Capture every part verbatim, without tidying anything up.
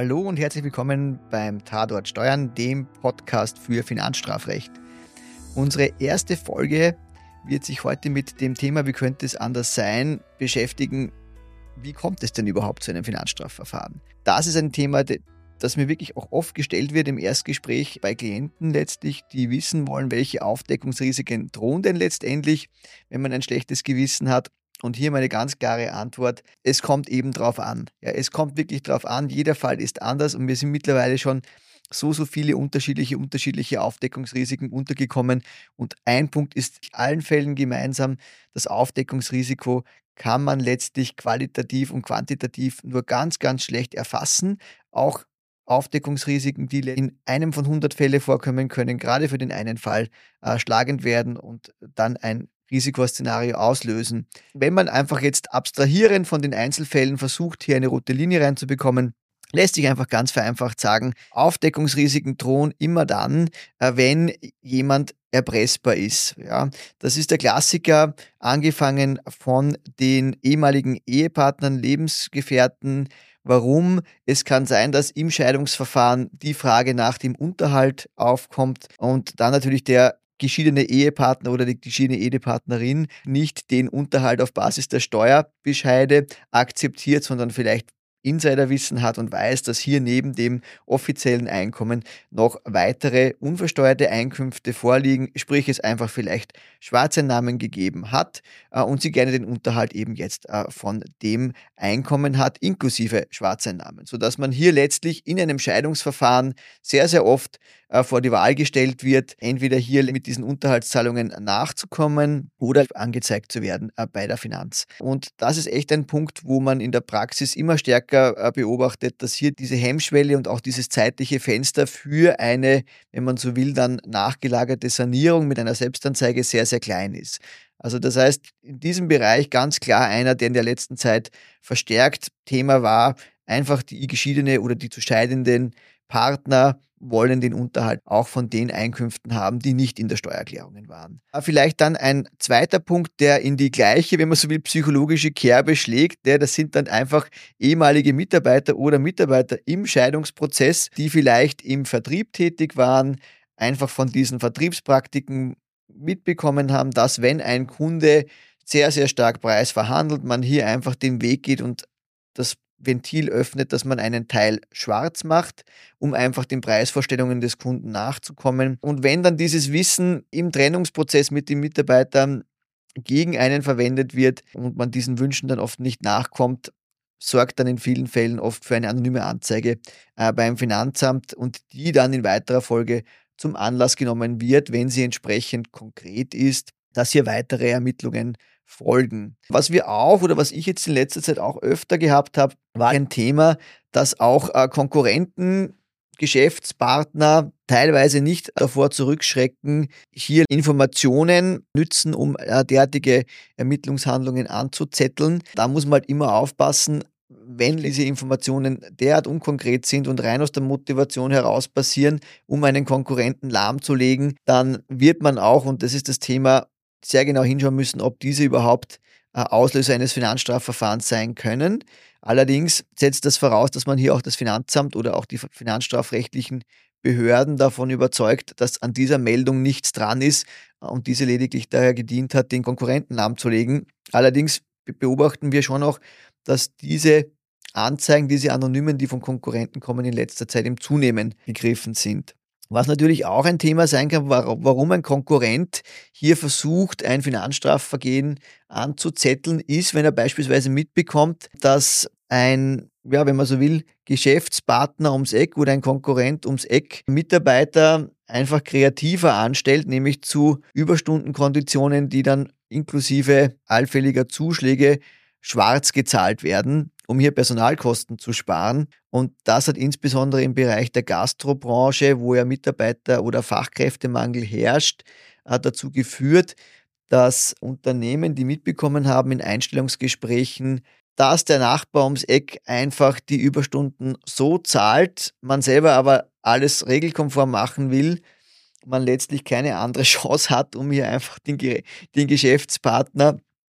Hallo und herzlich willkommen beim Tatort Steuern, dem Podcast für Finanzstrafrecht. Unsere erste Folge wird sich heute mit dem Thema, wie könnte es anders sein, beschäftigen, wie kommt es denn überhaupt zu einem Finanzstrafverfahren? Das ist ein Thema, das mir wirklich auch oft gestellt wird im Erstgespräch bei Klienten letztlich, die wissen wollen, welche Aufdeckungsrisiken drohen denn letztendlich, wenn man ein schlechtes Gewissen hat. Und hier meine ganz klare Antwort, es kommt eben drauf an. Ja, es kommt wirklich drauf an, jeder Fall ist anders und wir sind mittlerweile schon so, so viele unterschiedliche, unterschiedliche Aufdeckungsrisiken untergekommen. Und ein Punkt ist in allen Fällen gemeinsam, das Aufdeckungsrisiko kann man letztlich qualitativ und quantitativ nur ganz, ganz schlecht erfassen. Auch Aufdeckungsrisiken, die in einem von hundert Fällen vorkommen können, gerade für den einen Fall äh, schlagend werden und dann ein Risikoszenario auslösen. Wenn man einfach jetzt abstrahierend von den Einzelfällen versucht, hier eine rote Linie reinzubekommen, lässt sich einfach ganz vereinfacht sagen, Aufdeckungsrisiken drohen immer dann, wenn jemand erpressbar ist. Ja, das ist der Klassiker, angefangen von den ehemaligen Ehepartnern, Lebensgefährten. Warum? Es kann sein, dass im Scheidungsverfahren die Frage nach dem Unterhalt aufkommt und dann natürlich der geschiedene Ehepartner oder die geschiedene Ehepartnerin nicht den Unterhalt auf Basis der Steuerbescheide akzeptiert, sondern vielleicht Insiderwissen hat und weiß, dass hier neben dem offiziellen Einkommen noch weitere unversteuerte Einkünfte vorliegen, sprich es einfach vielleicht Schwarzeinnahmen gegeben hat äh, und sie gerne den Unterhalt eben jetzt äh, von dem Einkommen hat, inklusive Schwarzeinnahmen, sodass man hier letztlich in einem Scheidungsverfahren sehr, sehr oft äh, vor die Wahl gestellt wird, entweder hier mit diesen Unterhaltszahlungen nachzukommen oder angezeigt zu werden äh, bei der Finanz. Und das ist echt ein Punkt, wo man in der Praxis immer stärker beobachtet, dass hier diese Hemmschwelle und auch dieses zeitliche Fenster für eine, wenn man so will, dann nachgelagerte Sanierung mit einer Selbstanzeige sehr, sehr klein ist. Also das heißt, in diesem Bereich ganz klar einer, der in der letzten Zeit verstärkt Thema war, einfach die geschiedene oder die zu scheidenden Partner wollen den Unterhalt auch von den Einkünften haben, die nicht in der Steuererklärungen waren. Vielleicht dann ein zweiter Punkt, der in die gleiche, wenn man so will, psychologische Kerbe schlägt, der, das sind dann einfach ehemalige Mitarbeiter oder Mitarbeiter im Scheidungsprozess, die vielleicht im Vertrieb tätig waren, einfach von diesen Vertriebspraktiken mitbekommen haben, dass wenn ein Kunde sehr, sehr stark Preis verhandelt, man hier einfach den Weg geht und das Ventil öffnet, dass man einen Teil schwarz macht, um einfach den Preisvorstellungen des Kunden nachzukommen. Und wenn dann dieses Wissen im Trennungsprozess mit den Mitarbeitern gegen einen verwendet wird und man diesen Wünschen dann oft nicht nachkommt, sorgt dann in vielen Fällen oft für eine anonyme Anzeige äh, beim Finanzamt und die dann in weiterer Folge zum Anlass genommen wird, wenn sie entsprechend konkret ist, dass hier weitere Ermittlungen folgen. Was wir auch oder was ich jetzt in letzter Zeit auch öfter gehabt habe, war ein Thema, dass auch äh, Konkurrenten, Geschäftspartner teilweise nicht davor zurückschrecken, hier Informationen nützen, um äh, derartige Ermittlungshandlungen anzuzetteln. Da muss man halt immer aufpassen, wenn diese Informationen derart unkonkret sind und rein aus der Motivation heraus passieren, um einen Konkurrenten lahmzulegen, dann wird man auch, und das ist das Thema, sehr genau hinschauen müssen, ob diese überhaupt äh, Auslöser eines Finanzstrafverfahrens sein können. Allerdings setzt das voraus, dass man hier auch das Finanzamt oder auch die finanzstrafrechtlichen Behörden davon überzeugt, dass an dieser Meldung nichts dran ist und diese lediglich daher gedient hat, den Konkurrenten lahmzulegen. Allerdings beobachten wir schon auch, dass diese Anzeigen, diese Anonymen, die von Konkurrenten kommen, in letzter Zeit im Zunehmen gegriffen sind. Was natürlich auch ein Thema sein kann, warum ein Konkurrent hier versucht, ein Finanzstrafvergehen anzuzetteln, ist, wenn er beispielsweise mitbekommt, dass ein, ja, wenn man so will, Geschäftspartner ums Eck oder ein Konkurrent ums Eck Mitarbeiter einfach kreativer anstellt, nämlich zu Überstundenkonditionen, die dann inklusive allfälliger Zuschläge schwarz gezahlt werden, um hier Personalkosten zu sparen. Und das hat insbesondere im Bereich der Gastrobranche, wo ja Mitarbeiter- oder Fachkräftemangel herrscht, hat dazu geführt, dass Unternehmen, die mitbekommen haben in Einstellungsgesprächen, dass der Nachbar ums Eck einfach die Überstunden so zahlt, man selber aber alles regelkonform machen will, man letztlich keine andere Chance hat, um hier einfach den, den Geschäftspartner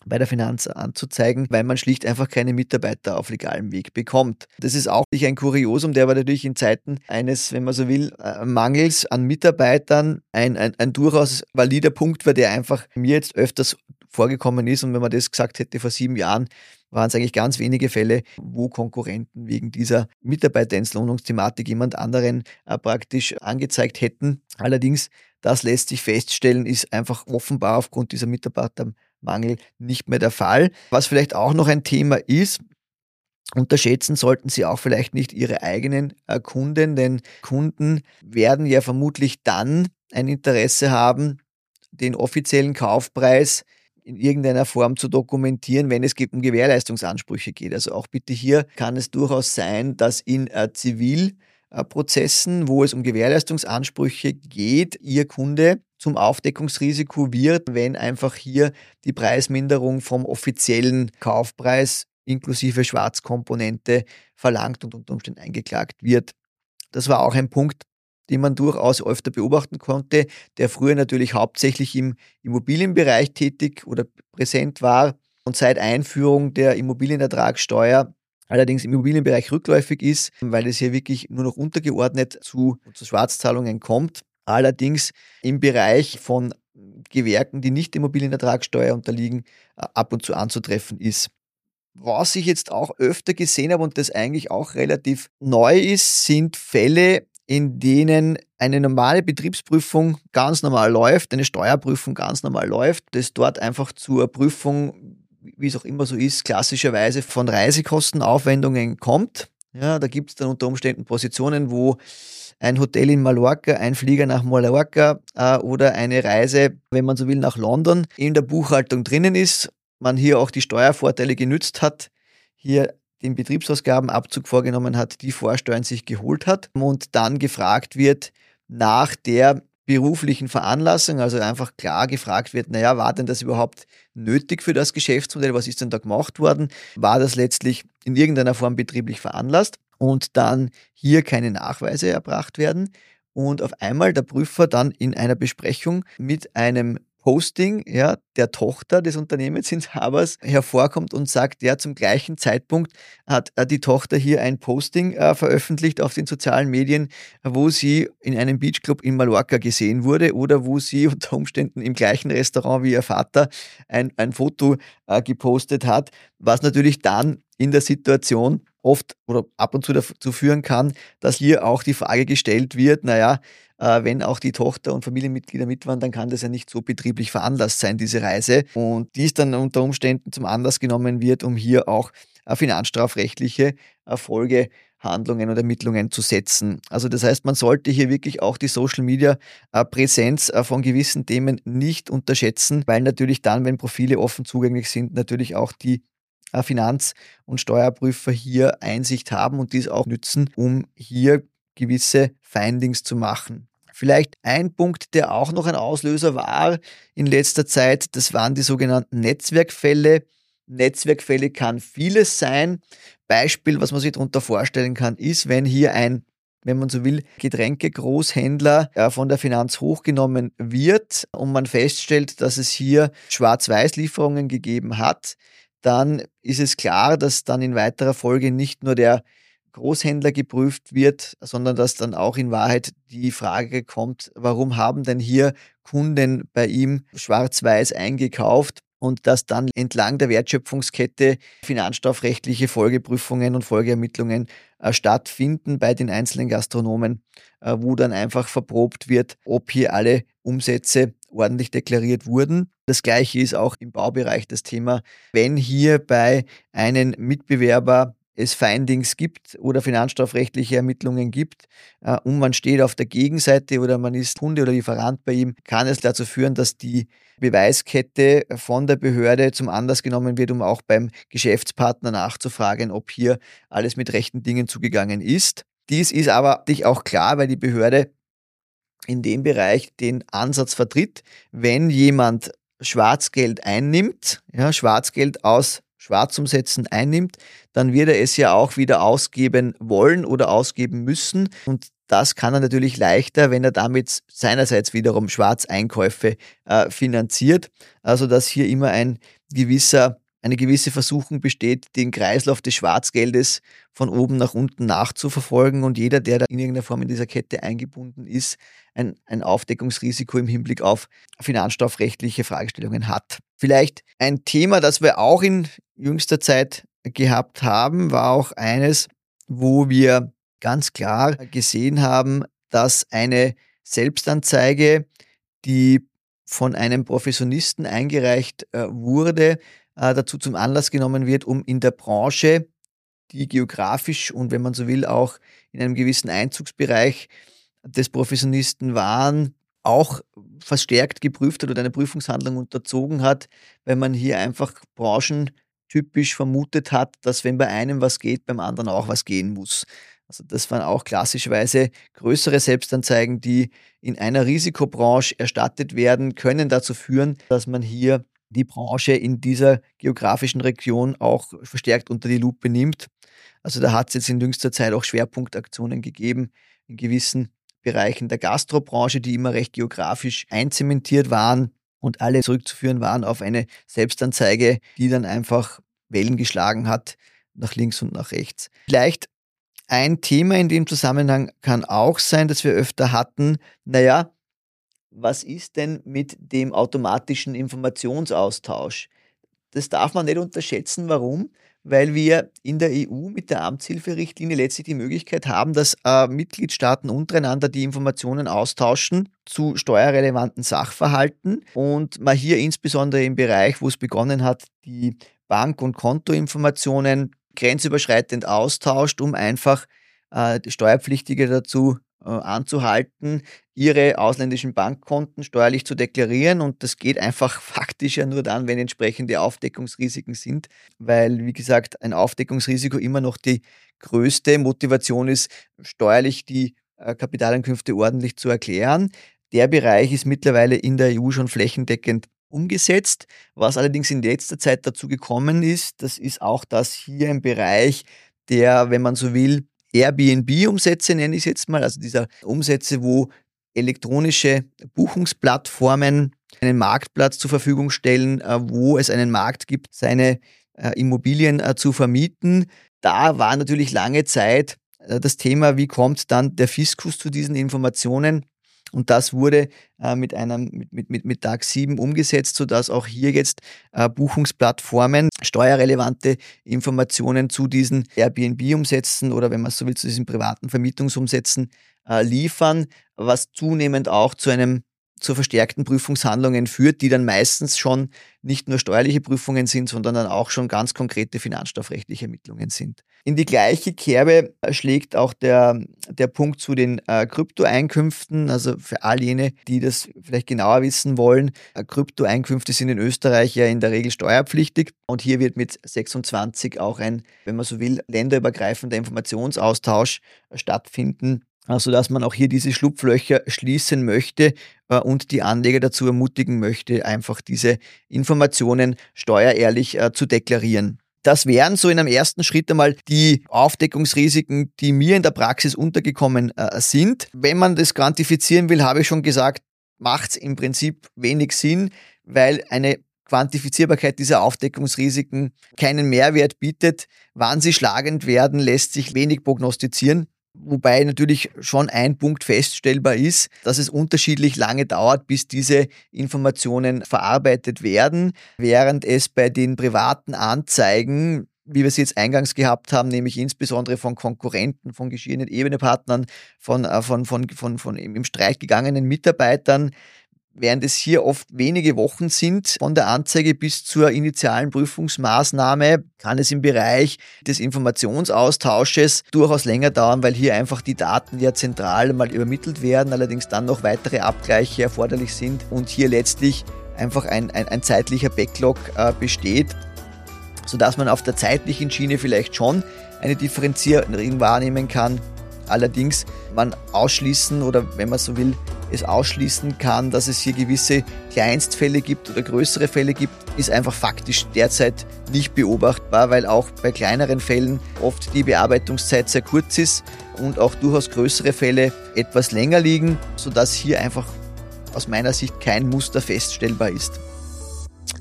bei der Finanz anzuzeigen, weil man schlicht einfach keine Mitarbeiter auf legalem Weg bekommt. Das ist auch ein Kuriosum, der aber natürlich in Zeiten eines, wenn man so will, Mangels an Mitarbeitern ein, ein, ein durchaus valider Punkt war, der einfach mir jetzt öfters vorgekommen ist. Und wenn man das gesagt hätte vor sieben Jahren, waren es eigentlich ganz wenige Fälle, wo Konkurrenten wegen dieser Mitarbeiterentlohnungsthematik jemand anderen äh, praktisch angezeigt hätten. Allerdings, das lässt sich feststellen, ist einfach offenbar aufgrund dieser Mitarbeitermangel nicht mehr der Fall. Was vielleicht auch noch ein Thema ist, unterschätzen sollten Sie auch vielleicht nicht Ihre eigenen äh, Kunden, denn Kunden werden ja vermutlich dann ein Interesse haben, den offiziellen Kaufpreis in irgendeiner Form zu dokumentieren, wenn es um Gewährleistungsansprüche geht. Also auch bitte hier kann es durchaus sein, dass in äh, Zivilprozessen, wo es um Gewährleistungsansprüche geht, Ihr Kunde zum Aufdeckungsrisiko wird, wenn einfach hier die Preisminderung vom offiziellen Kaufpreis inklusive Schwarzkomponente verlangt und unter Umständen eingeklagt wird. Das war auch ein Punkt, den man durchaus öfter beobachten konnte, der früher natürlich hauptsächlich im Immobilienbereich tätig oder präsent war und seit Einführung der Immobilienertragssteuer allerdings im Immobilienbereich rückläufig ist, weil es hier wirklich nur noch untergeordnet zu, zu Schwarzzahlungen kommt. Allerdings im Bereich von Gewerken, die nicht der Immobilienertragssteuer unterliegen, ab und zu anzutreffen ist. Was ich jetzt auch öfter gesehen habe und das eigentlich auch relativ neu ist, sind Fälle, in denen eine normale Betriebsprüfung ganz normal läuft, eine Steuerprüfung ganz normal läuft, das dort einfach zur Prüfung, wie es auch immer so ist, klassischerweise von Reisekostenaufwendungen kommt. Ja, da gibt es dann unter Umständen Positionen, wo ein Hotel in Mallorca, ein Flieger nach Mallorca äh, oder eine Reise, wenn man so will, nach London in der Buchhaltung drinnen ist, man hier auch die Steuervorteile genützt hat, hier den Betriebsausgabenabzug vorgenommen hat, die Vorsteuern sich geholt hat und dann gefragt wird nach der beruflichen Veranlassung, also einfach klar gefragt wird, naja, war denn das überhaupt nötig für das Geschäftsmodell, was ist denn da gemacht worden, war das letztlich in irgendeiner Form betrieblich veranlasst und dann hier keine Nachweise erbracht werden und auf einmal der Prüfer dann in einer Besprechung mit einem Posting, ja, der Tochter des Unternehmensinhabers hervorkommt und sagt, ja, zum gleichen Zeitpunkt hat äh, die Tochter hier ein Posting äh, veröffentlicht auf den sozialen Medien, wo sie in einem Beachclub in Mallorca gesehen wurde oder wo sie unter Umständen im gleichen Restaurant wie ihr Vater ein, ein Foto äh, gepostet hat, was natürlich dann in der Situation oft oder ab und zu dazu führen kann, dass hier auch die Frage gestellt wird, naja, äh, wenn auch die Tochter und Familienmitglieder mit waren, dann kann das ja nicht so betrieblich veranlasst sein, diese Reise. Und dies dann unter Umständen zum Anlass genommen wird, um hier auch äh, finanzstrafrechtliche äh, Folgehandlungen und Ermittlungen zu setzen. Also das heißt, man sollte hier wirklich auch die Social-Media-Präsenz äh, von gewissen Themen nicht unterschätzen, weil natürlich dann, wenn Profile offen zugänglich sind, natürlich auch die Finanz- und Steuerprüfer hier Einsicht haben und dies auch nützen, um hier gewisse Findings zu machen. Vielleicht ein Punkt, der auch noch ein Auslöser war in letzter Zeit, das waren die sogenannten Netzwerkfälle. Netzwerkfälle kann vieles sein. Beispiel, was man sich darunter vorstellen kann, ist, wenn hier ein, wenn man so will, Getränke-Großhändler äh, von der Finanz hochgenommen wird und man feststellt, dass es hier Schwarz-Weiß-Lieferungen gegeben hat, dann ist es klar, dass dann in weiterer Folge nicht nur der Großhändler geprüft wird, sondern dass dann auch in Wahrheit die Frage kommt, warum haben denn hier Kunden bei ihm schwarz-weiß eingekauft und dass dann entlang der Wertschöpfungskette finanzstrafrechtliche Folgeprüfungen und Folgeermittlungen äh, stattfinden bei den einzelnen Gastronomen, äh, wo dann einfach verprobt wird, ob hier alle Umsätze ordentlich deklariert wurden. Das Gleiche ist auch im Baubereich das Thema, wenn hier bei einem Mitbewerber es Findings gibt oder finanzstrafrechtliche Ermittlungen gibt äh, und man steht auf der Gegenseite oder man ist Kunde oder Lieferant bei ihm, kann es dazu führen, dass die Beweiskette von der Behörde zum Anlass genommen wird, um auch beim Geschäftspartner nachzufragen, ob hier alles mit rechten Dingen zugegangen ist. Dies ist aber nicht auch klar, weil die Behörde in dem Bereich den Ansatz vertritt, wenn jemand Schwarzgeld einnimmt, ja, Schwarzgeld aus Schwarzumsätzen einnimmt, dann wird er es ja auch wieder ausgeben wollen oder ausgeben müssen. Und das kann er natürlich leichter, wenn er damit seinerseits wiederum Schwarzeinkäufe äh, finanziert. Also dass hier immer ein gewisser, eine gewisse Versuchung besteht, den Kreislauf des Schwarzgeldes von oben nach unten nachzuverfolgen und jeder, der da in irgendeiner Form in dieser Kette eingebunden ist, ein, ein Aufdeckungsrisiko im Hinblick auf finanzstrafrechtliche Fragestellungen hat. Vielleicht ein Thema, das wir auch in jüngster Zeit gehabt haben, war auch eines, wo wir ganz klar gesehen haben, dass eine Selbstanzeige, die von einem Professionisten eingereicht äh, wurde, äh, dazu zum Anlass genommen wird, um in der Branche, die geografisch und wenn man so will auch in einem gewissen Einzugsbereich des Professionisten waren, auch verstärkt geprüft hat oder eine Prüfungshandlung unterzogen hat, weil man hier einfach branchentypisch vermutet hat, dass wenn bei einem was geht, beim anderen auch was gehen muss. Also das waren auch klassischerweise größere Selbstanzeigen, die in einer Risikobranche erstattet werden, können dazu führen, dass man hier die Branche in dieser geografischen Region auch verstärkt unter die Lupe nimmt. Also da hat es jetzt in jüngster Zeit auch Schwerpunktaktionen gegeben in gewissen Bereichen der Gastrobranche, die immer recht geografisch einzementiert waren und alle zurückzuführen waren auf eine Selbstanzeige, die dann einfach Wellen geschlagen hat, nach links und nach rechts. Vielleicht ein Thema in dem Zusammenhang kann auch sein, dass wir öfter hatten, naja, was ist denn mit dem automatischen Informationsaustausch? Das darf man nicht unterschätzen. Warum? Weil wir in der E U mit der Amtshilferichtlinie letztlich die Möglichkeit haben, dass äh, Mitgliedstaaten untereinander die Informationen austauschen zu steuerrelevanten Sachverhalten und man hier insbesondere im Bereich, wo es begonnen hat, die Bank- und Kontoinformationen grenzüberschreitend austauscht, um einfach äh, die Steuerpflichtige dazu äh, anzuhalten, ihre ausländischen Bankkonten steuerlich zu deklarieren. Und das geht einfach faktisch ja nur dann, wenn entsprechende Aufdeckungsrisiken sind, weil, wie gesagt, ein Aufdeckungsrisiko immer noch die größte Motivation ist, steuerlich die äh, Kapitaleinkünfte ordentlich zu erklären. Der Bereich ist mittlerweile in der E U schon flächendeckend umgesetzt. Was allerdings in letzter Zeit dazu gekommen ist, das ist auch das hier im Bereich der, wenn man so will, Airbnb-Umsätze nenne ich es jetzt mal, also dieser Umsätze, wo elektronische Buchungsplattformen einen Marktplatz zur Verfügung stellen, wo es einen Markt gibt, seine Immobilien zu vermieten. Da war natürlich lange Zeit das Thema, wie kommt dann der Fiskus zu diesen Informationen? Und das wurde äh, mit einem mit, mit, mit, mit D A X sieben umgesetzt, sodass auch hier jetzt äh, Buchungsplattformen steuerrelevante Informationen zu diesen Airbnb-Umsätzen oder wenn man so will, zu diesen privaten Vermietungsumsätzen äh, liefern, was zunehmend auch zu einem zu verstärkten Prüfungshandlungen führt, die dann meistens schon nicht nur steuerliche Prüfungen sind, sondern dann auch schon ganz konkrete finanzstrafrechtliche Ermittlungen sind. In die gleiche Kerbe schlägt auch der, der Punkt zu den äh, Kryptoeinkünften, also für all jene, die das vielleicht genauer wissen wollen. Äh, Kryptoeinkünfte sind in Österreich ja in der Regel steuerpflichtig und hier wird mit sechsundzwanzig auch ein, wenn man so will, länderübergreifender Informationsaustausch äh, stattfinden, sodass man auch hier diese Schlupflöcher schließen möchte äh, und die Anleger dazu ermutigen möchte, einfach diese Informationen steuerehrlich äh, zu deklarieren. Das wären so in einem ersten Schritt einmal die Aufdeckungsrisiken, die mir in der Praxis untergekommen äh, sind. Wenn man das quantifizieren will, habe ich schon gesagt, macht es im Prinzip wenig Sinn, weil eine Quantifizierbarkeit dieser Aufdeckungsrisiken keinen Mehrwert bietet. Wann sie schlagend werden, lässt sich wenig prognostizieren. Wobei natürlich schon ein Punkt feststellbar ist, dass es unterschiedlich lange dauert, bis diese Informationen verarbeitet werden, während es bei den privaten Anzeigen, wie wir es jetzt eingangs gehabt haben, nämlich insbesondere von Konkurrenten, von geschiedenen Ebenepartnern, von, von, von, von, von im Streik gegangenen Mitarbeitern, während es hier oft wenige Wochen sind, von der Anzeige bis zur initialen Prüfungsmaßnahme, kann es im Bereich des Informationsaustausches durchaus länger dauern, weil hier einfach die Daten ja zentral mal übermittelt werden, allerdings dann noch weitere Abgleiche erforderlich sind und hier letztlich einfach ein, ein, ein zeitlicher Backlog äh, besteht, sodass man auf der zeitlichen Schiene vielleicht schon eine Differenzierung wahrnehmen kann. Allerdings man ausschließen oder wenn man so will, es ausschließen kann, dass es hier gewisse Kleinstfälle gibt oder größere Fälle gibt, ist einfach faktisch derzeit nicht beobachtbar, weil auch bei kleineren Fällen oft die Bearbeitungszeit sehr kurz ist und auch durchaus größere Fälle etwas länger liegen, sodass hier einfach aus meiner Sicht kein Muster feststellbar ist.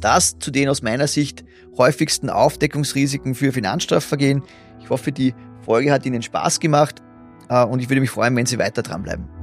Das zu den aus meiner Sicht häufigsten Aufdeckungsrisiken für Finanzstrafvergehen. Ich hoffe, die Folge hat Ihnen Spaß gemacht und ich würde mich freuen, wenn Sie weiter dranbleiben.